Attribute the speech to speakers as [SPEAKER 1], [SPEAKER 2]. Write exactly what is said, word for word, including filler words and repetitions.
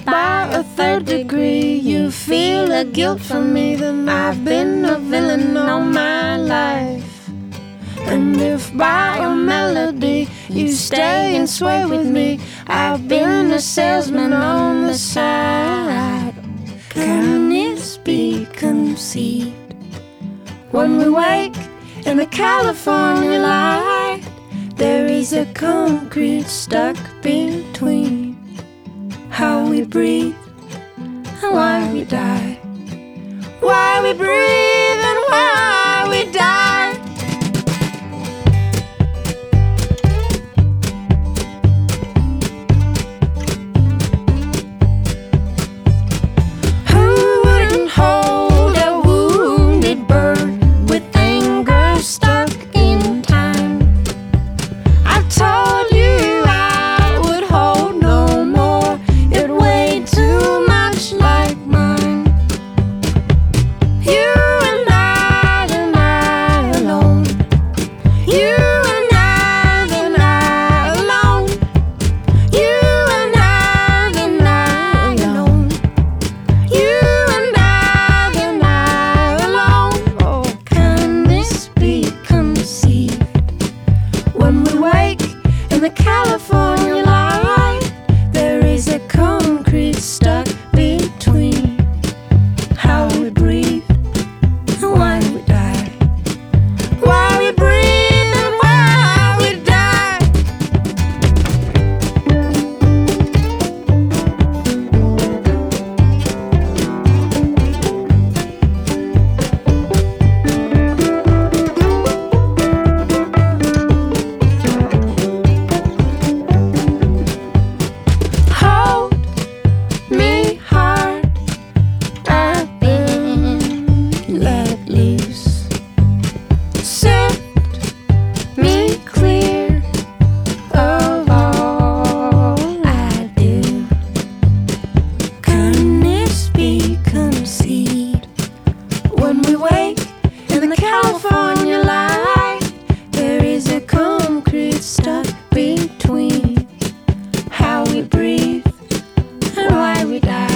[SPEAKER 1] by a third degree you feel a guilt for me, then I've been a villain all my life. And if by a melody you stay and sway with me, I've been a salesman on the side. Can this be conceived? When we wake in the California light, there is a concrete stuck between how we breathe and why we die. Why we breathe and why we die. Who wouldn't hold a wounded bird with anger stuck in time? I told you I would hold no more. It weighed too much like mine. You and I, and I alone. You and I, and I alone. You and I, and I alone. You and I, and I alone. Oh, can this be conceived? When we wake in the California light, there is a concrete stuck between how we breathe and why we die. Why we breathe and why we die. Hold me hard, I've been let loose. Set me clear of all I do. Can this be conceived? When we wake in the California light, there is a concrete stuck between how we breathe and why we die.